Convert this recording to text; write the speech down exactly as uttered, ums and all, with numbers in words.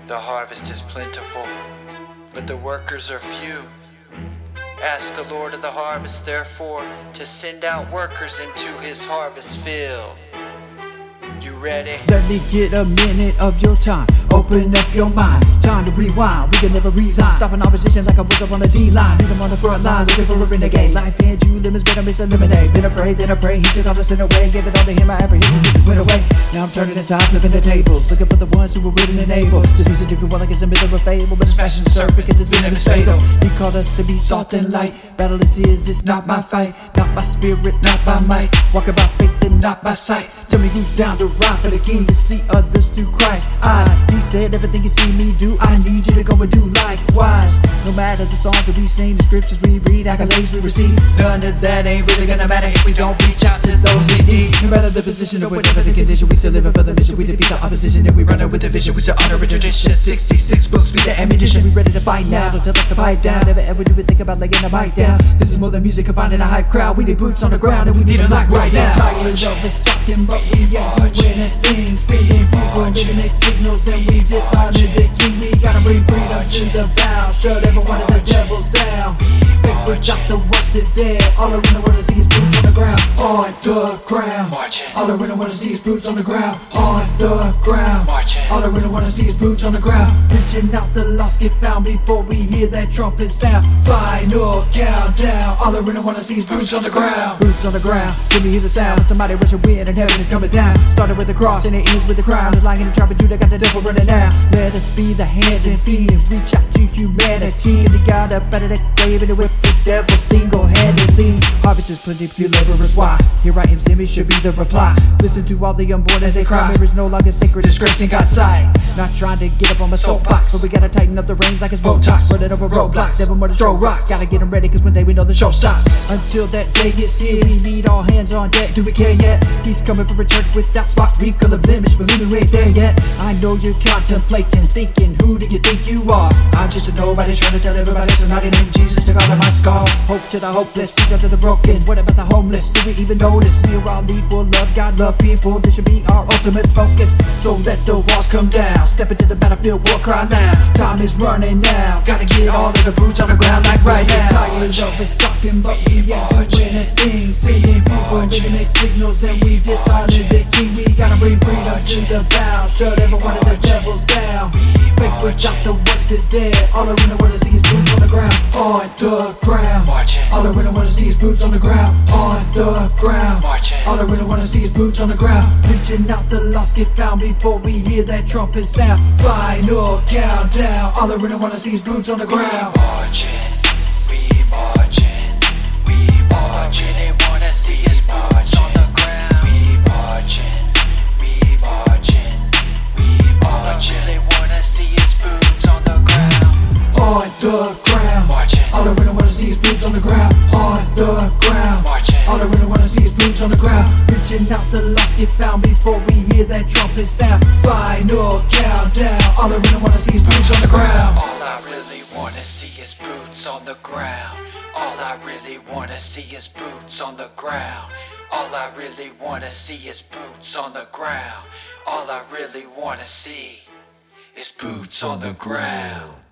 The harvest is plentiful, but the workers are few. Ask the Lord of the harvest, therefore, to send out workers into his harvest field. You ready? Let me get a minute of your time. Open up your mind. Time to rewind. We can never resign. Stopping opposition like I was up on the D-line. Need him on the front line, looking for a renegade. Life and you lemons, but I miss a lemonade. Been afraid, then I pray. He took all the sin away. Gave it all to him, my apprehension just went away. Now I'm turning the tide, flipping the tables. Looking for the ones who were willing and able. Just reason if you want, like it's a myth or a fable. But it's fashion serve because it's venom is fatal. He called us to be salt and light. Battle this is, it's not my fight. Not by spirit, not by might. Walking by faith and not by sight. Tell me who's down to ride for the king, to see others through Christ's eyes. He said everything you see me do, I need you to go and do likewise. No matter the songs that we sing, the scriptures we read, accolades we receive, none of that ain't really gonna matter if we don't reach out to those in need. No matter the position or whatever the condition, we still living for the mission. We defeat the opposition and we run it with the vision. We still honor and tradition. sixty-six books be the ammunition. We ready to fight now, don't tell us to pipe down. Never ever do we think about laying a mic down. This is more than music and finding a hype crowd. We need boots on the ground and we need them like right now. Tired of us talking, but we ain't doing a thing. Sending people living mixed signals and we dishonor the king. We gotta bring freedom to the bow. Shut every one of the devils down. Fake without the works is dead. All I really wanna see is boots on the ground. On the ground. Marching. All I really wanna see is boots on the ground. On the ground. Marching. All I really wanna see is boots on the ground. Reaching out, the lost get found before we hear that trumpet sound. Final countdown. All I really wanna see is boots on the ground. Boots on the ground. Let me hear the sound. Somebody rushing wind and heaven is coming down. Started with the cross and it ends with the crown. The lion and the tribe of Judah got the devil running now. Let us be the hands and feet and reach out to humanity. Cause he got up out of the grave and whipped the devil single-handedly. Harvest is plenty, few laborers. Why? Here I am, send me should be the reply. Listen to all the unborn as they cry. Mirror is no longer sacred, disgrace in God's sight. Not trying to get up on my soapbox, but we gotta tighten up the reins like it's Botox. Running over roadblocks, never more to throw rocks. Gotta get them ready, cause one day we know the show stops. Until that day is here, we need all hands on deck. Do we care yet? He's coming for a church without spot, wrinkle, or blemish. Believe me, we ain't there yet. I know you're contemplating, thinking, who do you think you are? I'm just a nobody trying to tell everybody somebody named Jesus took all of my scars. Hope to the hopeless, reach out to the broken. What about the homeless? Do we even notice? We're all equal, love God, love people. This should be our ultimate focus. So let the walls come down. Step into the battlefield, war cry loud. Time is running now. Gotta get all of the boots on the ground like right now. Tired of us talking, but we ain't doing a thing. Sending people living mixed signals and we dishonor the king. We gotta bring freedom to the bow. Shut every one of the devils down. Fake without the works is dead. All I really wanna see is boots on the ground. On the ground. Marching. All I really wanna see is boots on the ground. On the ground. Marching. All I really wanna see is boots on the ground. Reaching out, the lost get found before we hear that trumpet sound. Final countdown. All I really wanna see is boots on the ground. Marching, we marching, we marching. They wanna see us boots on the ground. We marching, we marching, we marching. They wanna see us boots on the ground. On the ground. Marching. All I really wanna see is boots on the ground. On the ground. Marching. All I really wanna see is boots on the ground. Reaching out, the lost get found before we hear that trumpet sound. Final countdown. All I really wanna see is boots on the ground. All I really wanna see is boots on the ground. All I really wanna see is boots on the ground. All I really wanna see is boots on the ground. All I really wanna see is boots on the ground.